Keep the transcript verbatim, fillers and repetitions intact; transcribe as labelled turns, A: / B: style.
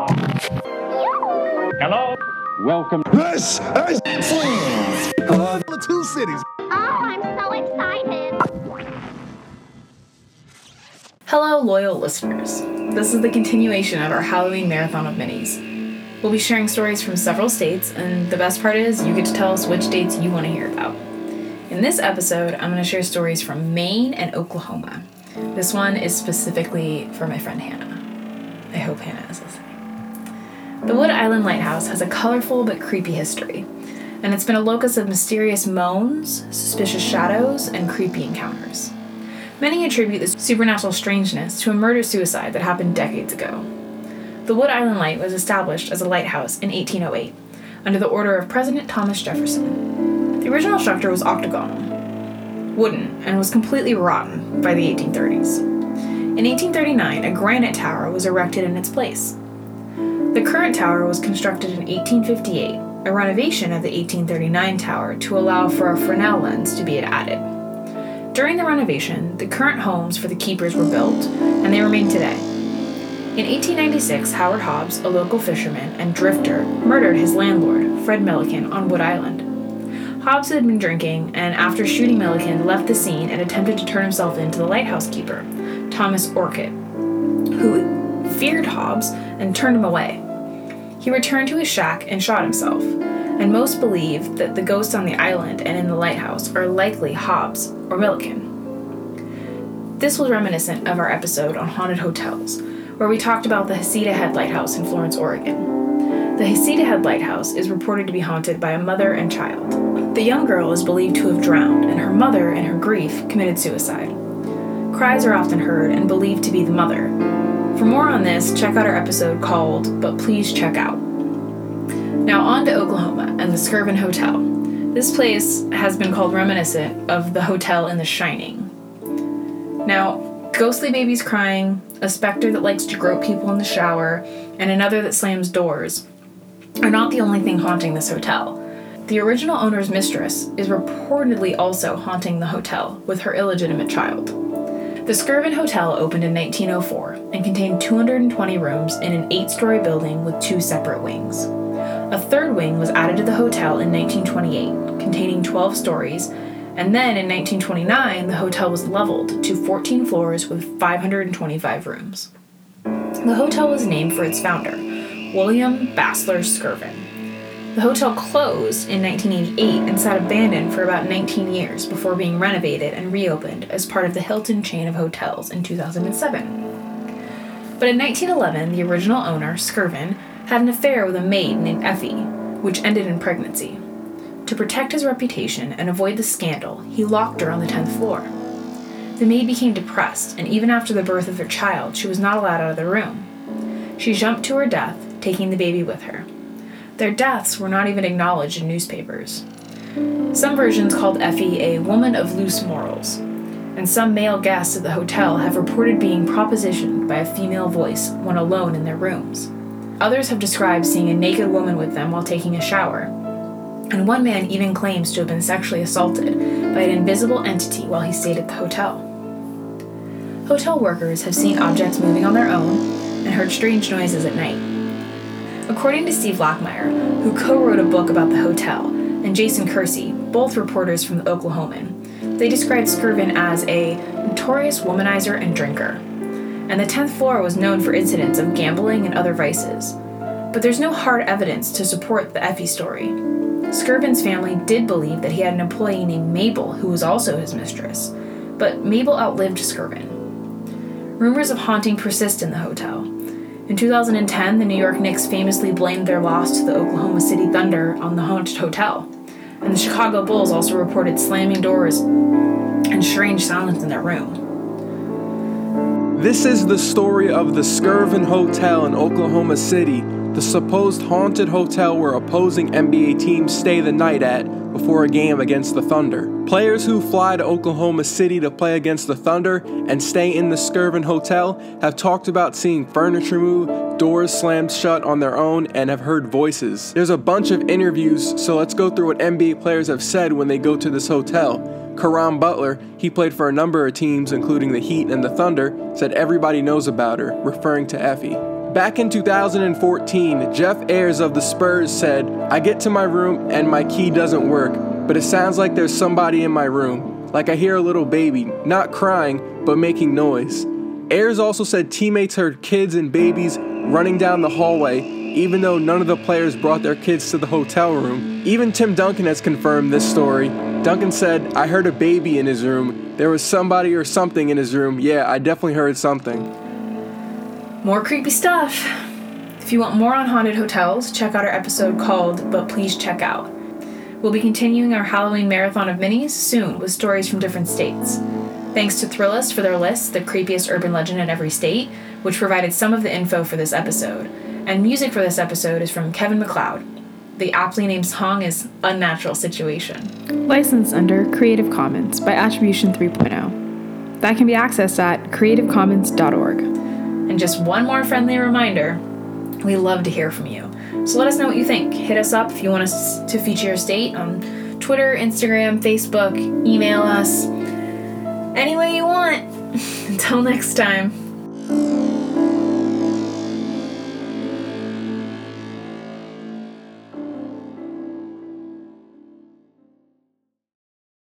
A: Hello?
B: Welcome.
C: This is Friends of the Two Cities.
D: Oh, I'm so excited.
E: Hello, loyal listeners. This is the continuation of our Halloween marathon of minis. We'll be sharing stories from several states, and the best part is you get to tell us which states you want to hear about. In this episode, I'm going to share stories from Maine and Oklahoma. This one is specifically for my friend Hannah. I hope Hannah is listening. The Wood Island Lighthouse has a colorful but creepy history, and it's been a locus of mysterious moans, suspicious shadows, and creepy encounters. Many attribute this supernatural strangeness to a murder-suicide that happened decades ago. The Wood Island Light was established as a lighthouse in eighteen oh eight, under the order of President Thomas Jefferson. The original structure was octagonal, wooden, and was completely rotten by the eighteen thirties. In eighteen thirty-nine, a granite tower was erected in its place. The current tower was constructed in eighteen fifty-eight, a renovation of the eighteen thirty-nine tower to allow for a Fresnel lens to be added. During the renovation, the current homes for the keepers were built, and they remain today. In eighteen ninety-six, Howard Hobbs, a local fisherman and drifter, murdered his landlord, Fred Milliken, on Wood Island. Hobbs had been drinking, and after shooting Milliken, left the scene and attempted to turn himself in to the lighthouse keeper, Thomas Orcutt, who feared Hobbs and turned him away. He returned to his shack and shot himself, and most believe that the ghosts on the island and in the lighthouse are likely Hobbs or Milliken. This was reminiscent of our episode on haunted hotels, where we talked about the Heceta Head Lighthouse in Florence, Oregon. The Heceta Head Lighthouse is reported to be haunted by a mother and child. The young girl is believed to have drowned, and her mother, in her grief, committed suicide. Cries are often heard and believed to be the mother. For more on this, check out our episode called But Please Check Out. Now on to Oklahoma and the Skirvin Hotel. This place has been called reminiscent of the hotel in The Shining. Now, ghostly babies crying, a specter that likes to grope people in the shower, and another that slams doors are not the only thing haunting this hotel. The original owner's mistress is reportedly also haunting the hotel with her illegitimate child. The Skirvin Hotel opened in nineteen oh four and contained two hundred twenty rooms in an eight-story building with two separate wings. A third wing was added to the hotel in nineteen twenty-eight, containing twelve stories, and then in nineteen twenty-nine, the hotel was leveled to fourteen floors with five hundred twenty-five rooms. The hotel was named for its founder, William Bassler Skirvin. The hotel closed in nineteen eighty-eight and sat abandoned for about nineteen years before being renovated and reopened as part of the Hilton chain of hotels in two thousand seven. But in nineteen eleven, the original owner, Skirvin, had an affair with a maid named Effie, which ended in pregnancy. To protect his reputation and avoid the scandal, he locked her on the tenth floor. The maid became depressed, and even after the birth of their child, she was not allowed out of the room. She jumped to her death, taking the baby with her. Their deaths were not even acknowledged in newspapers. Some versions called Effie a woman of loose morals, and some male guests at the hotel have reported being propositioned by a female voice when alone in their rooms. Others have described seeing a naked woman with them while taking a shower, and one man even claims to have been sexually assaulted by an invisible entity while he stayed at the hotel. Hotel workers have seen objects moving on their own and heard strange noises at night. According to Steve Lockmeyer, who co-wrote a book about the hotel, and Jason Kersey, both reporters from the Oklahoman, they described Skirvin as a notorious womanizer and drinker, and the tenth floor was known for incidents of gambling and other vices. But there's no hard evidence to support the Effie story. Skirvin's family did believe that he had an employee named Mabel who was also his mistress, but Mabel outlived Skirvin. Rumors of haunting persist in the hotel. In two thousand ten, the New York Knicks famously blamed their loss to the Oklahoma City Thunder on the haunted hotel, and the Chicago Bulls also reported slamming doors and strange silence in their room.
F: This is the story of the Skirvin Hotel in Oklahoma City, the supposed haunted hotel where opposing N B A teams stay the night at before a game against the Thunder. Players who fly to Oklahoma City to play against the Thunder and stay in the Skirvin Hotel have talked about seeing furniture move, doors slammed shut on their own, and have heard voices. There's a bunch of interviews, so let's go through what N B A players have said when they go to this hotel. Caron Butler, he played for a number of teams including the Heat and the Thunder, said everybody knows about her, referring to Effie. Back in two thousand fourteen, Jeff Ayres of the Spurs said, "I get to my room and my key doesn't work, but it sounds like there's somebody in my room. Like I hear a little baby, not crying, but making noise." Ayres also said teammates heard kids and babies running down the hallway, even though none of the players brought their kids to the hotel room. Even Tim Duncan has confirmed this story. Duncan said, "I heard a baby in his room. There was somebody or something in his room. Yeah, I definitely heard something."
E: More creepy stuff. If you want more on haunted hotels, check out our episode called But Please Check Out. We'll be continuing our Halloween marathon of minis soon with stories from different states. Thanks to Thrillist for their list, The Creepiest Urban Legend in Every State, which provided some of the info for this episode. And music for this episode is from Kevin MacLeod. The aptly named song is Unnatural Situation. Licensed under Creative Commons by Attribution three point oh. That can be accessed at creative commons dot org. And just one more friendly reminder, we love to hear from you. So let us know what you think. Hit us up if you want us to feature your state on Twitter, Instagram, Facebook, email us. Any way you want. Until next time.